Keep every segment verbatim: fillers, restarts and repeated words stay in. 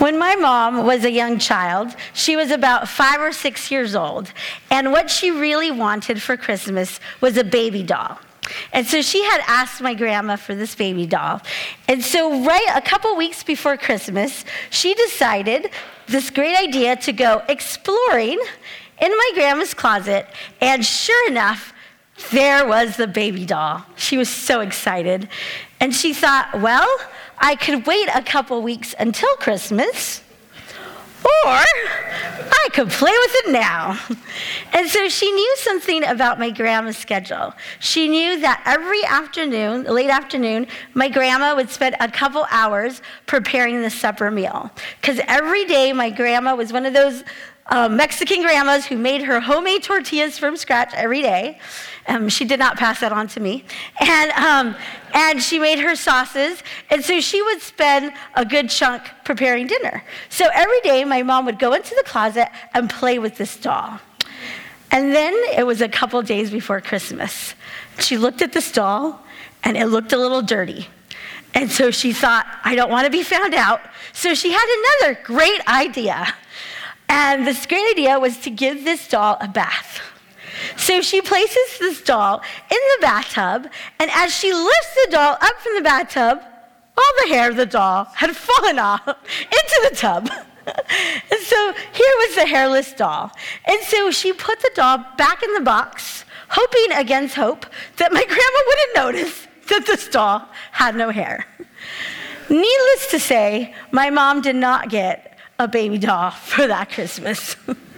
When my mom was a young child, she was about five or six years old, and what she really wanted for Christmas was a baby doll. And so she had asked my grandma for this baby doll. And so right a couple weeks before Christmas, she decided this great idea to go exploring in my grandma's closet, and sure enough, there was the baby doll. She was so excited. And she thought, well, I could wait a couple weeks until Christmas, or I could play with it now. And so she knew something about my grandma's schedule. She knew that every afternoon, late afternoon, my grandma would spend a couple hours preparing the supper meal. Because every day my grandma was one of those uh, Mexican grandmas who made her homemade tortillas from scratch every day. Um, she did not pass that on to me. And um, and she made her sauces. And so she would spend a good chunk preparing dinner. So every day, my mom would go into the closet and play with this doll. And then it was a couple days before Christmas. She looked at this doll, and it looked a little dirty. And so she thought, I don't want to be found out. So she had another great idea. And this great idea was to give this doll a bath. So she places this doll in the bathtub, and as she lifts the doll up from the bathtub, all the hair of the doll had fallen off into the tub. And so here was the hairless doll. And so she put the doll back in the box, hoping against hope that my grandma wouldn't notice that this doll had no hair. Needless to say, my mom did not get a baby doll for that Christmas.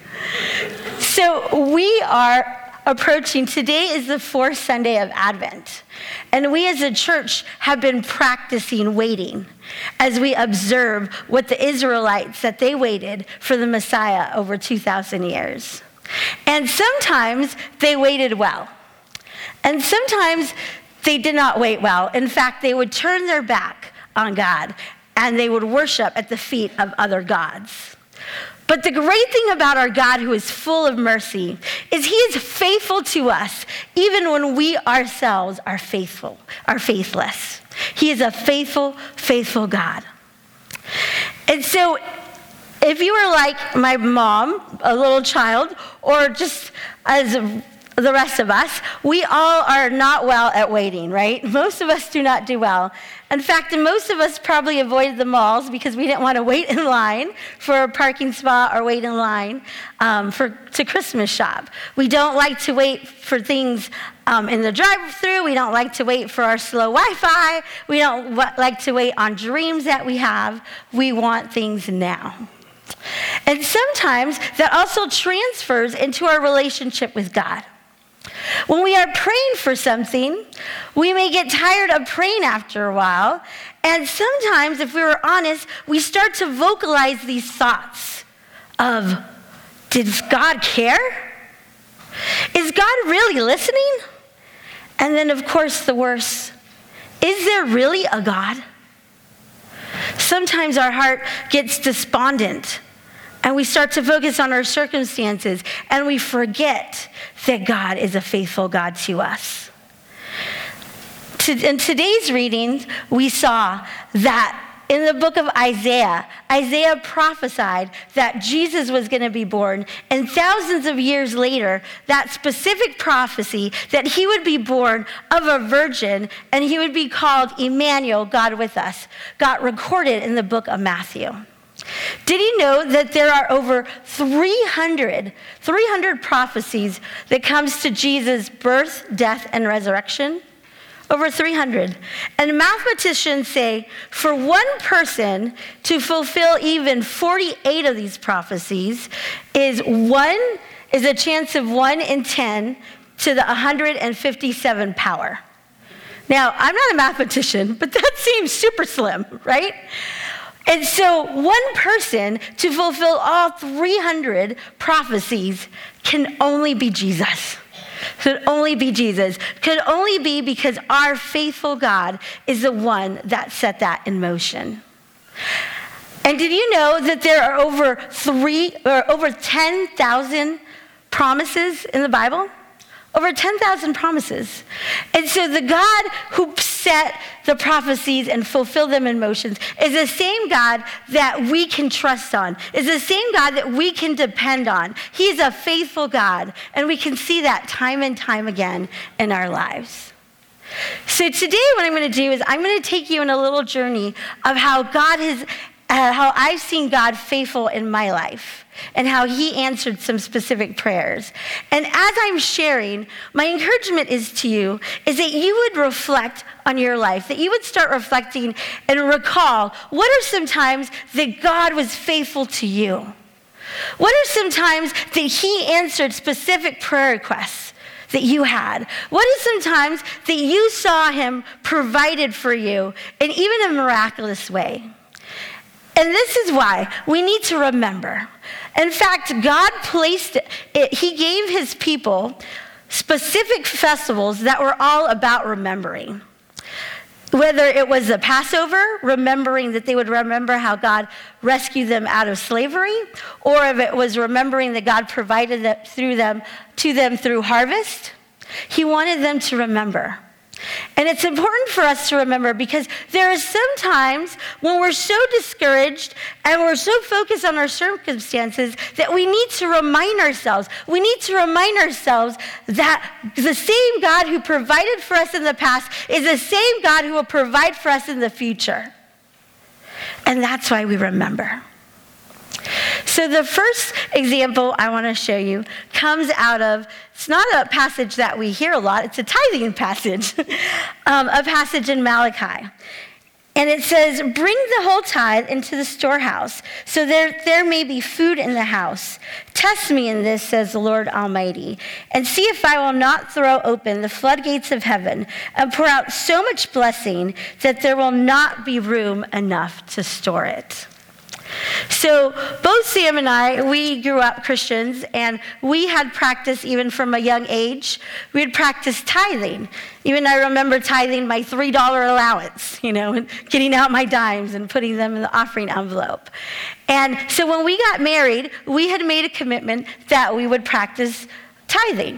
So we are approaching, today is the fourth Sunday of Advent. And we as a church have been practicing waiting as we observe what the Israelites, that they waited for the Messiah over two thousand years. And sometimes they waited well. And sometimes they did not wait well. In fact, they would turn their back on God and they would worship at the feet of other gods. But the great thing about our God, who is full of mercy, is he is faithful to us even when we ourselves are faithful, are faithless. He is a faithful, faithful God. And so if you were like my mom, a little child, or just as the rest of us, we all are not well at waiting, right? Most of us do not do well. In fact, most of us probably avoided the malls because we didn't want to wait in line for a parking spot or wait in line um, for to Christmas shop. We don't like to wait for things um, in the drive-thru. We don't like to wait for our slow Wi-Fi. We don't w- like to wait on dreams that we have. We want things now. And sometimes that also transfers into our relationship with God. When we are praying for something, we may get tired of praying after a while, and sometimes, if we were honest, we start to vocalize these thoughts of, does God care? Is God really listening? And then, of course, the worst, is there really a God? Sometimes our heart gets despondent, and we start to focus on our circumstances, and we forget that God is a faithful God to us. In today's readings, we saw that in the book of Isaiah, Isaiah prophesied that Jesus was going to be born, and thousands of years later, that specific prophecy that he would be born of a virgin and he would be called Emmanuel, God with us, got recorded in the book of Matthew. Did you know that there are over three hundred, three hundred prophecies that comes to Jesus' birth, death, and resurrection? Over three hundred. And mathematicians say for one person to fulfill even forty-eight of these prophecies is one is a chance of one in ten to the one hundred fifty-seven power. Now, I'm not a mathematician, but that seems super slim, right? And so one person to fulfill all three hundred prophecies can only be Jesus. Could only be Jesus. Could only be because our faithful God is the one that set that in motion. And did you know that there are over three or over ten thousand promises in the Bible? Over ten thousand promises. And so the God who set the prophecies and fulfilled them in motions is the same God that we can trust on, is the same God that we can depend on. He's a faithful God, and we can see that time and time again in our lives. So today what I'm going to do is I'm going to take you on a little journey of how God has, uh, how I've seen God faithful in my life, and how he answered some specific prayers. And as I'm sharing, my encouragement is to you, is that you would reflect on your life, that you would start reflecting and recall, what are some times that God was faithful to you? What are some times that he answered specific prayer requests that you had? What are some times that you saw him provided for you in even a miraculous way? And this is why we need to remember. In fact, God placed it, it, he gave his people specific festivals that were all about remembering. Whether it was the Passover, remembering that they would remember how God rescued them out of slavery, or if it was remembering that God provided that through them, to them through harvest, he wanted them to remember. And it's important for us to remember because there are some times when we're so discouraged and we're so focused on our circumstances that we need to remind ourselves, we need to remind ourselves that the same God who provided for us in the past is the same God who will provide for us in the future. And that's why we remember. So the first example I want to show you comes out of, it's not a passage that we hear a lot, it's a tithing passage, um, a passage in Malachi. And it says, bring the whole tithe into the storehouse, so there, there may be food in the house. Test me in this, says the Lord Almighty, and see if I will not throw open the floodgates of heaven and pour out so much blessing that there will not be room enough to store it. So both Sam and I, we grew up Christians, and we had practice even from a young age. We had practiced tithing. Even I remember tithing my three dollar allowance, you know, and getting out my dimes and putting them in the offering envelope. And so when we got married, we had made a commitment that we would practice tithing.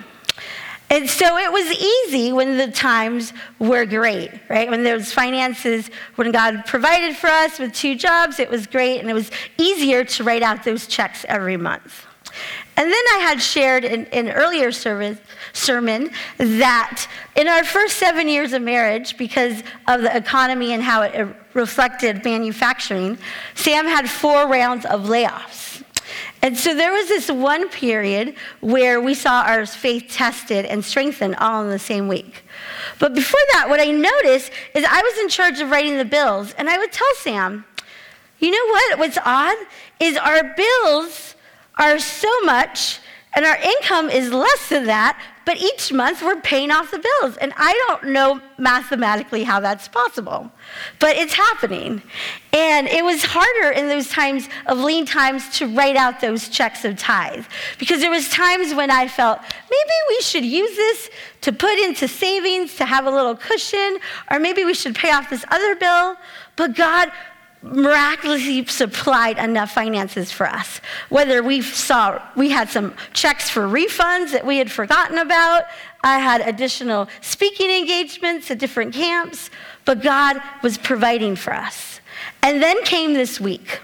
And so it was easy when the times were great, right? When there was finances, when God provided for us with two jobs, it was great, and it was easier to write out those checks every month. And then I had shared in an earlier service, sermon that in our first seven years of marriage, because of the economy and how it reflected manufacturing, Sam had four rounds of layoffs. And so there was this one period where we saw our faith tested and strengthened all in the same week. But before that, what I noticed is I was in charge of writing the bills, and I would tell Sam, you know what, what's odd is our bills are so much, and our income is less than that, but each month we're paying off the bills. And I don't know mathematically how that's possible, but it's happening. And it was harder in those times of lean times to write out those checks of tithe, because there was times when I felt maybe we should use this to put into savings to have a little cushion, or maybe we should pay off this other bill. But God miraculously supplied enough finances for us. Whether we saw, we had some checks for refunds that we had forgotten about. I had additional speaking engagements at different camps, but God was providing for us. And then came this week.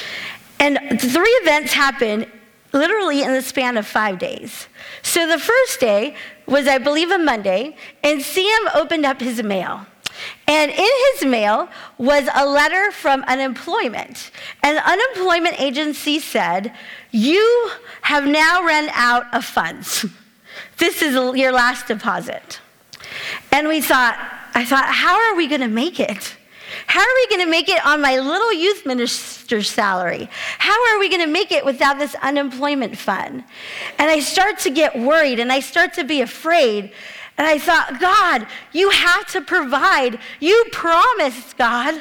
And three events happened literally in the span of five days. So the first day was, I believe, a Monday, and Sam opened up his mail. And in his mail was a letter from unemployment. And the unemployment agency said, you have now run out of funds. This is your last deposit. And we thought, I thought, how are we going to make it? How are we going to make it on my little youth minister's salary? How are we going to make it without this unemployment fund? And I start to get worried, and I start to be afraid. And I thought, God, you have to provide. You promised, God.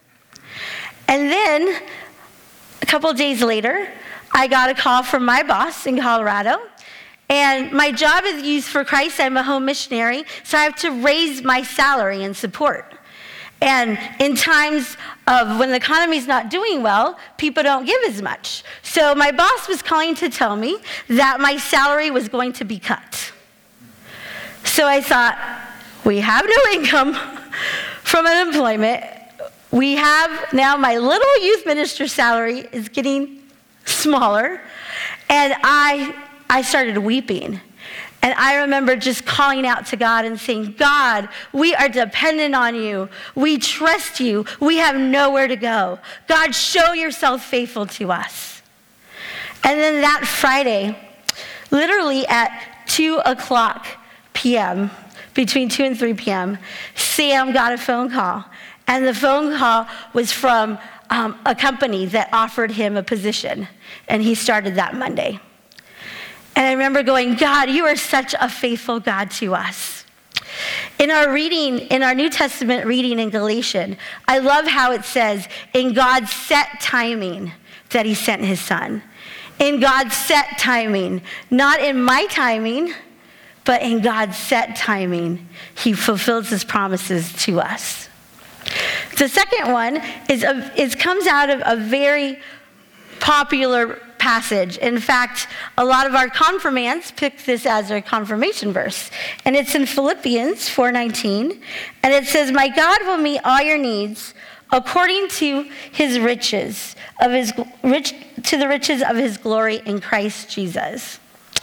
And then a couple of days later, I got a call from my boss in Colorado. And my job is Youth for Christ. I'm a home missionary, so I have to raise my salary and support. And in times of when the economy's not doing well, people don't give as much. So my boss was calling to tell me that my salary was going to be cut. So I thought, we have no income from unemployment. We have now my little youth minister salary is getting smaller. And I, I started weeping. And I remember just calling out to God and saying, God, we are dependent on you. We trust you. We have nowhere to go. God, show yourself faithful to us. And then that Friday, literally at two o'clock p.m., between two and three p.m., Sam got a phone call. And the phone call was from um, a company that offered him a position. And he started that Monday. And I remember going, God, you are such a faithful God to us. In our reading, in our New Testament reading in Galatians, I love how it says, in God's set timing that he sent his son. In God's set timing, not in my timing, but in God's set timing, he fulfills his promises to us. The second one is, a, is comes out of a very popular passage. In fact, a lot of our confirmants pick this as their confirmation verse. And it's in Philippians four nineteen. And it says, my God will meet all your needs according to his riches, of his rich to the riches of his glory in Christ Jesus.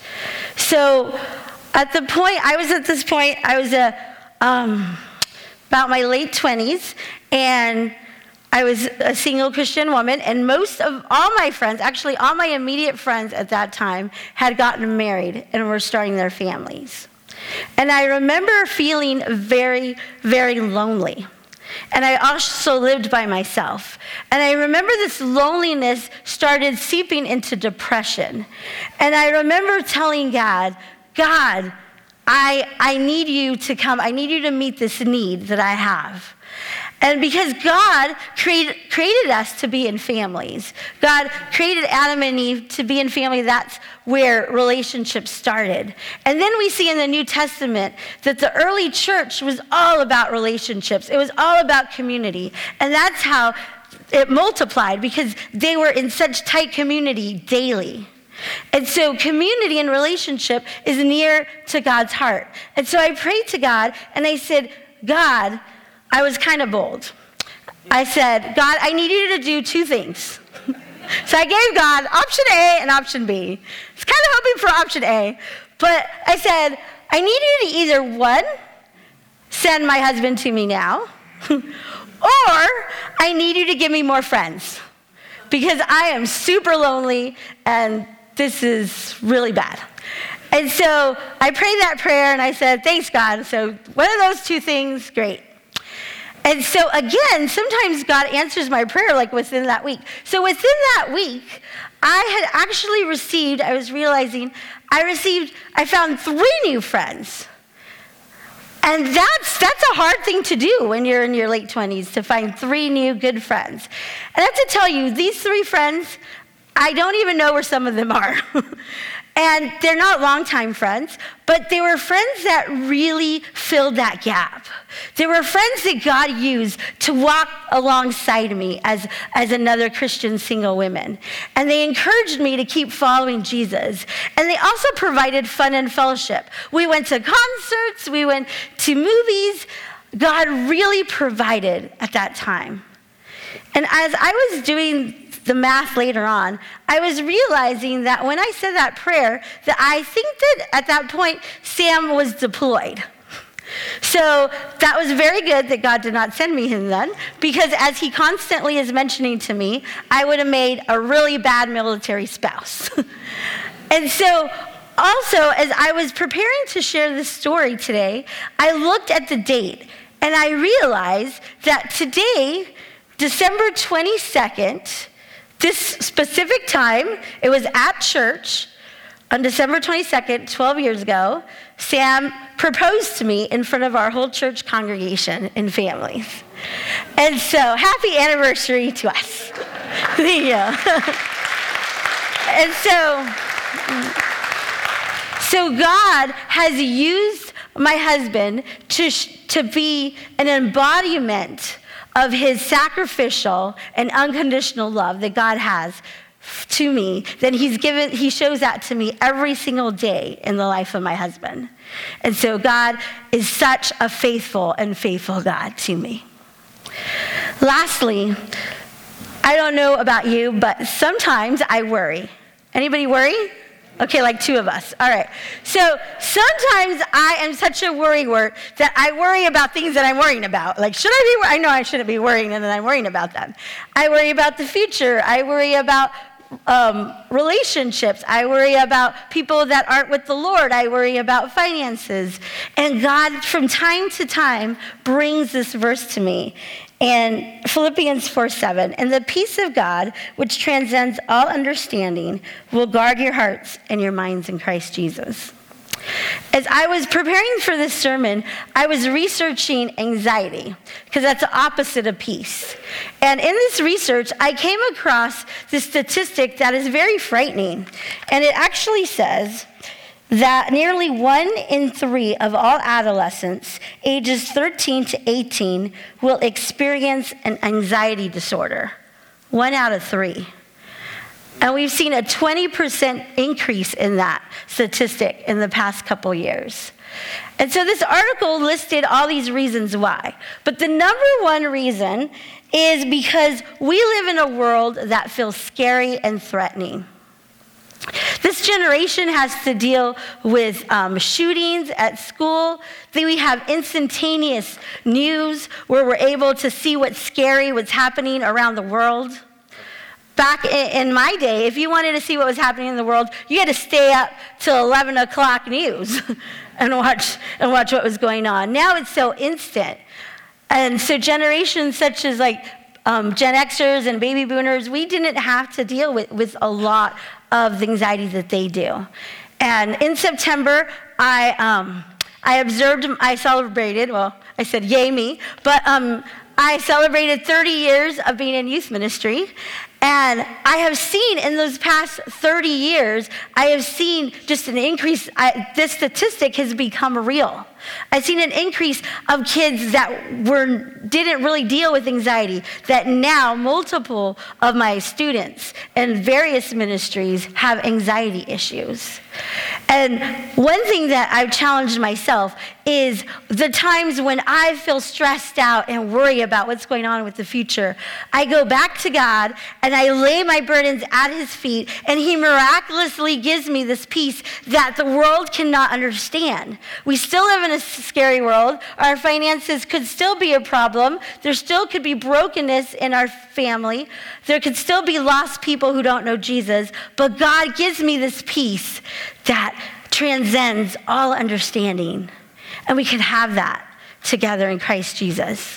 So at the point, I was at this point, I was a, um, about my late twenties, and I was a single Christian woman, and most of all my friends, actually all my immediate friends at that time, had gotten married and were starting their families. And I remember feeling very, very lonely. And I also lived by myself. And I remember this loneliness started seeping into depression. And I remember telling God, God, I, I need you to come. I need you to meet this need that I have. And because God created, created us to be in families. God created Adam and Eve to be in family. That's where relationships started. And then we see in the New Testament that the early church was all about relationships. It was all about community. And that's how it multiplied, because they were in such tight community daily. And so community and relationship is near to God's heart. And so I prayed to God and I said, God, I was kind of bold. I said, God, I need you to do two things. So I gave God option A and option B. I was kind of hoping for option A. But I said, I need you to either, one, send my husband to me now, or I need you to give me more friends, because I am super lonely and this is really bad. And so I prayed that prayer and I said, thanks, God. So one of those two things, great. And so again, sometimes God answers my prayer like within that week. So within that week, I had actually received, I was realizing, I received, I found three new friends. And that's that's a hard thing to do when you're in your late twenties, to find three new good friends. And I have to tell you, these three friends, I don't even know where some of them are. And they're not longtime friends, but they were friends that really filled that gap. They were friends that God used to walk alongside me as, as another Christian single woman. And they encouraged me to keep following Jesus. And they also provided fun and fellowship. We went to concerts, we went to movies. God really provided at that time. And as I was doing the math later on, I was realizing that when I said that prayer, that I think that at that point, Sam was deployed. So that was very good that God did not send me him then, because as he constantly is mentioning to me, I would have made a really bad military spouse. And so also, as I was preparing to share this story today, I looked at the date and I realized that today, December twenty-second, this specific time, it was at church on December twenty-second, twelve years ago, Sam proposed to me in front of our whole church congregation and families. And so, happy anniversary to us. Thank you. And so, so God has used my husband to, to be an embodiment of his sacrificial and unconditional love that God has to me, then he's given, he shows that to me every single day in the life of my husband. And so God is such a faithful and faithful God to me. Lastly, I don't know about you, but sometimes I worry. Anybody worry? Okay, like two of us. All right. So sometimes I am such a worrywart that I worry about things that I'm worrying about. Like, should I be, I know I shouldn't be worrying, and then I'm worrying about them. I worry about the future. I worry about um, relationships. I worry about people that aren't with the Lord. I worry about finances. And God, from time to time, brings this verse to me. And Philippians four seven, and the peace of God, which transcends all understanding, will guard your hearts and your minds in Christ Jesus. As I was preparing for this sermon, I was researching anxiety, because that's the opposite of peace. And in this research, I came across this statistic that is very frightening. And it actually says that nearly one in three of all adolescents ages thirteen to eighteen will experience an anxiety disorder. One out of three. And we've seen a twenty percent increase in that statistic in the past couple years. And so this article listed all these reasons why. But the number one reason is because we live in a world that feels scary and threatening. This generation has to deal with um, shootings at school. Then we have instantaneous news where we're able to see what's scary, what's happening around the world. Back in my day, if you wanted to see what was happening in the world, you had to stay up till eleven o'clock news and watch and watch what was going on. Now it's so instant. And so generations such as like um, Gen Xers and baby boomers, we didn't have to deal with, with a lot of the anxiety that they do. And in September, I um, I observed, I celebrated, well, I said yay me, but um, I celebrated thirty years of being in youth ministry. And I have seen in those past thirty years, I have seen just an increase. I, this statistic has become real. I've seen an increase of kids that were didn't really deal with anxiety, that now multiple of my students in various ministries have anxiety issues. And one thing that I've challenged myself is the times when I feel stressed out and worry about what's going on with the future, I go back to God and I lay my burdens at his feet, and he miraculously gives me this peace that the world cannot understand. We still live in a scary world. Our finances could still be a problem. There still could be brokenness in our family. There could still be lost people who don't know Jesus, but God gives me this peace that transcends all understanding. And we can have that together in Christ Jesus.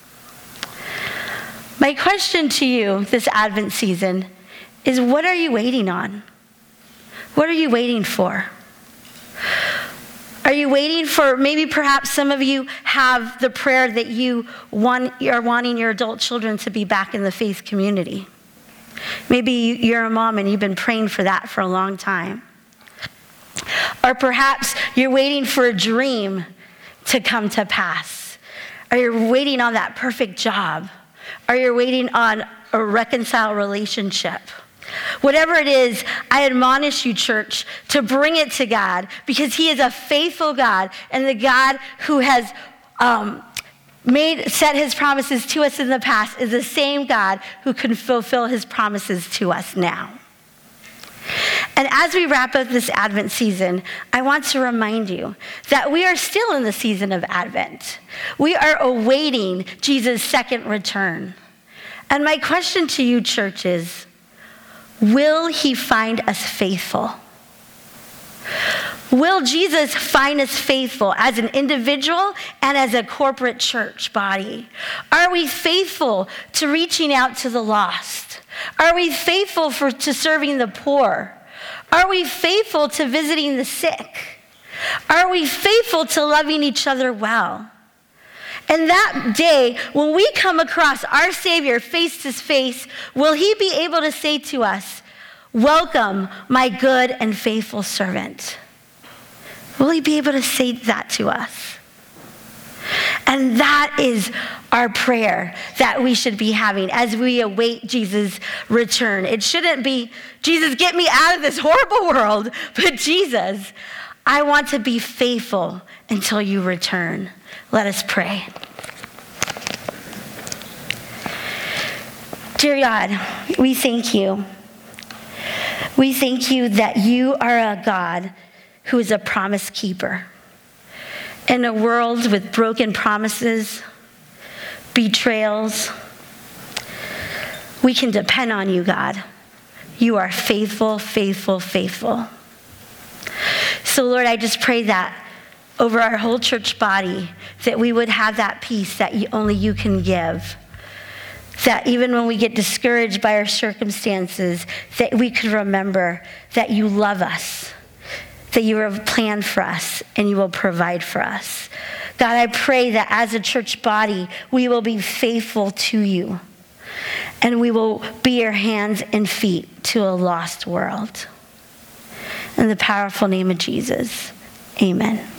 My question to you this Advent season is, what are you waiting on? What are you waiting for? Are you waiting for, maybe perhaps some of you have the prayer that you want, are wanting your adult children to be back in the faith community. Maybe you're a mom and you've been praying for that for a long time. Or perhaps you're waiting for a dream to come to pass. Or you're waiting on that perfect job. Or you're waiting on a reconciled relationship. Whatever it is, I admonish you, church, to bring it to God, because he is a faithful God, and the God who has um, made set his promises to us in the past is the same God who can fulfill his promises to us now. And as we wrap up this Advent season, I want to remind you that we are still in the season of Advent. We are awaiting Jesus' second return. And my question to you, church, is, will he find us faithful? Will Jesus find us faithful as an individual and as a corporate church body? Are we faithful to reaching out to the lost? Are we faithful for, to serving the poor? Are we faithful to visiting the sick? Are we faithful to loving each other well? And that day, when we come across our Savior face to face, will he be able to say to us, "Welcome, my good and faithful servant"? Will he be able to say that to us? And that is our prayer that we should be having as we await Jesus' return. It shouldn't be, Jesus, get me out of this horrible world, but Jesus, I want to be faithful until you return. Let us pray. Dear God, we thank you. We thank you that you are a God who is a promise keeper. In a world with broken promises, betrayals, we can depend on you, God. You are faithful, faithful, faithful. So, Lord, I just pray that over our whole church body, that we would have that peace that you, only you can give. That even when we get discouraged by our circumstances, that we could remember that you love us, that you have planned for us, and you will provide for us. God, I pray that as a church body, we will be faithful to you, and we will be your hands and feet to a lost world. In the powerful name of Jesus, amen.